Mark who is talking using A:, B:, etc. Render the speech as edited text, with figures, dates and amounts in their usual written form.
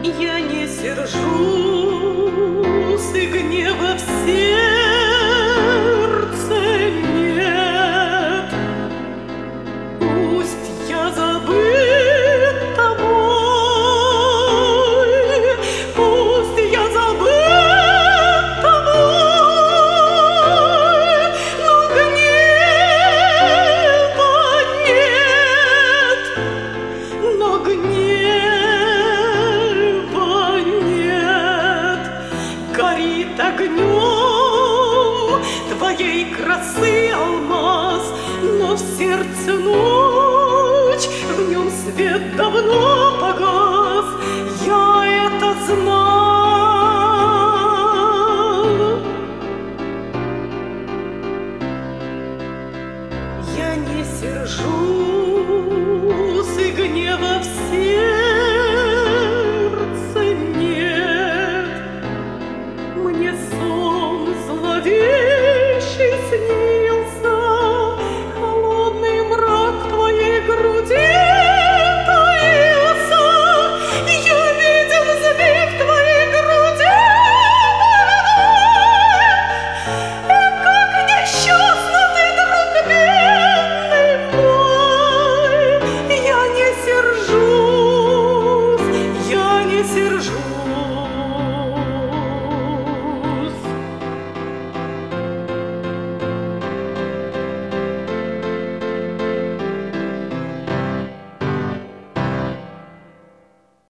A: Я не сержусь, и гнева в сердце нет. Пусть я забыт тобой, пусть я забыт тобой, но гнева нет, но гнева нет. Горит огнем твоей красы алмаз, но в сердце ночь, в нем свет давно